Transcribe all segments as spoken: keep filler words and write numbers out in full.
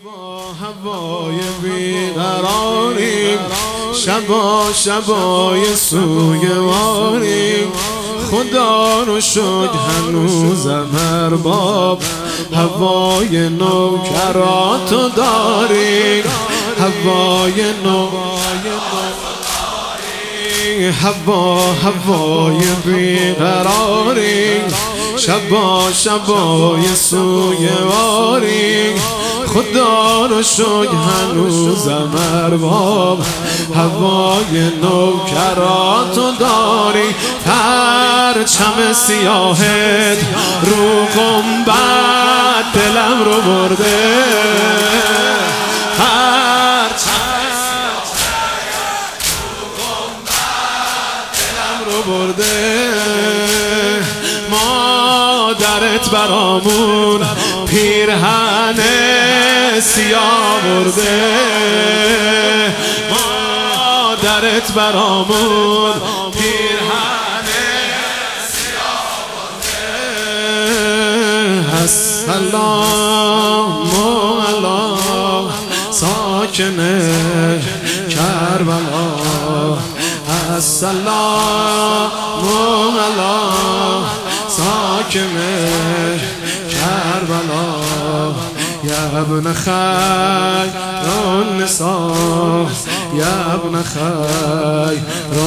هوا هوای بیقراری، شبا شبای سوگواری. خدا رو شکر هنوزم ارباب هوای نوکراتو داری. هوای نوکراتو هوا هوای بیقراری، شبا شبای سوگواری. خدا رو شکر هنوزم ارباب هوای نوکراتو داری. پرچم سیاهت رو گنبد دلم رو برده، پرچم رو گنبد دلم رو برده. مادرت برامون پیرهن سیاه برده، مادرت برامون پیرهن سیاه برده. السلام علی ساکن کربلا، السلام علی ساکن کربلا. یا ابن خیر النساء، یا ابن خیر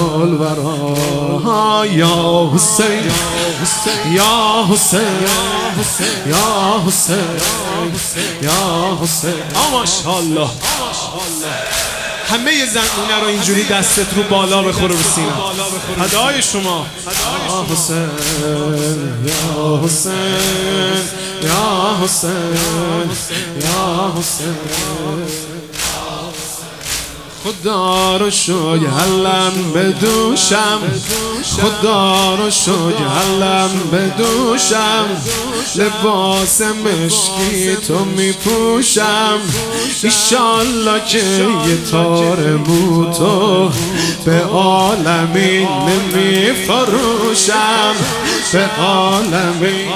الورا. یا حسین یا حسین یا حسین یا حسین. ماشاءالله همه زنونه رو اینجوری دستت رو بالا بخوره به سینه. فدای شما. یا حسین یا حسین یا حسین یا حسین. خدا رو شکر حلم بدوشم، خدا رو شکر حلم بدوشم. لباس مشکی تو می پوشم، ایشالله که یه تار موتو به عالمین نمی فروشم، به عالمین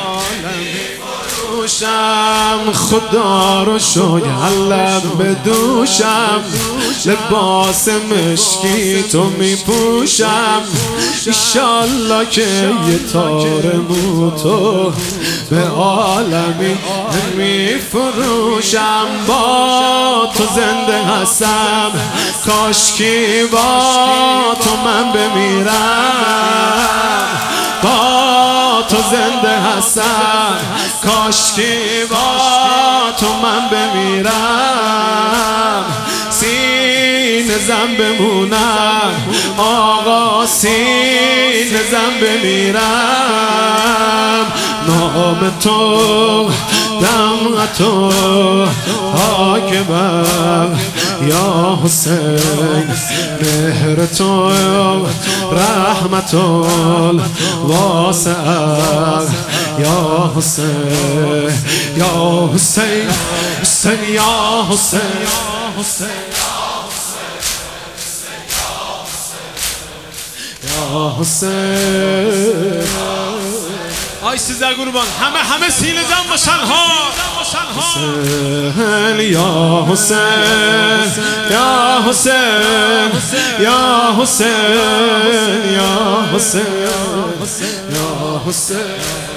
خدا رو شکر حلم بدوشم. لباس مشکی تو می پوشم، ایشالله که یه تار موتو به عالمی می فروشم. با تو زنده هستم، کاشکی با تو من بمیرم. با تو زنده هستم، کاشکی با تو من بمیرم. سینه زن بمونم آقا، سینه زن بمیرم. نام تو دم تو خاک بر یا حسین، مهر تو رحمت واسع یا حسین یا حسین حسین یا حسین یا حسین. آی سیزده قربان همه همه سینه زن باشن ها. حسین یا حسین یا حسین یا حسین یا حسین یا حسین.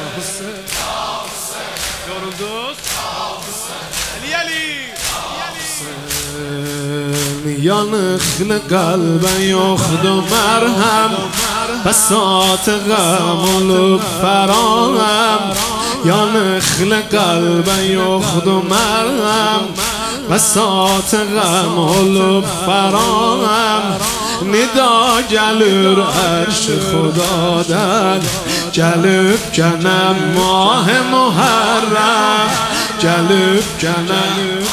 یا نخل قلب یخد و مرهم، بساط غم و لب فراهم. یا نخل قلب یخد و مرهم، بساط غم و لب فراهم. ندا جلور عرش خدا در جلب کنم ماه محرم، جلب کنم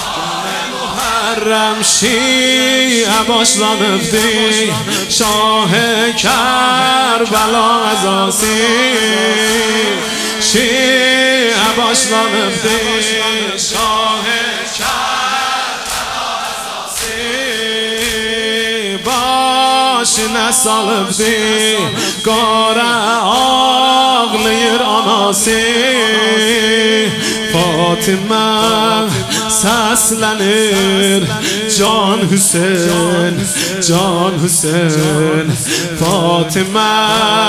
شیعه باش رانفتی شاه کربلا از آسین. شیعه باش رانفتی شاه کربلا از آسین. باش نسالفتی گاره آغلیر آناسی. فاطمه seslenir Can Hüseyin, Can Hüseyin Fatıma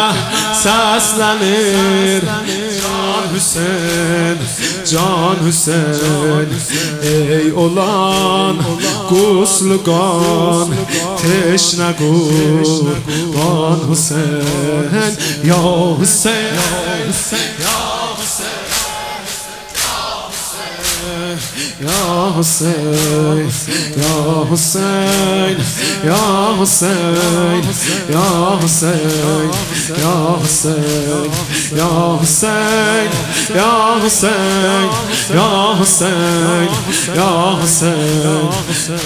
seslenir Can Hüseyin, Can Hüseyin Ey olan guslugan teşne kurban Hüseyin Ya Hüseyin, Ya Hüseyin Ya Hüseyin, Ya Hüseyin, Ya Hüseyin, Ya Hüseyin, Ya Hüseyin, Ya Hüseyin, Ya Hüseyin, Ya Hüseyin, Ya Hüseyin.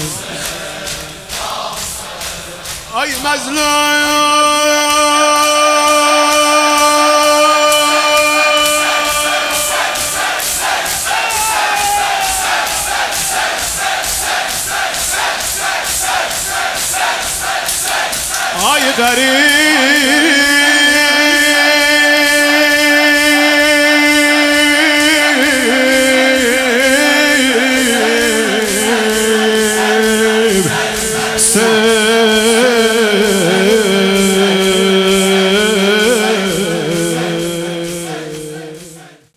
Ay mazlum ay garip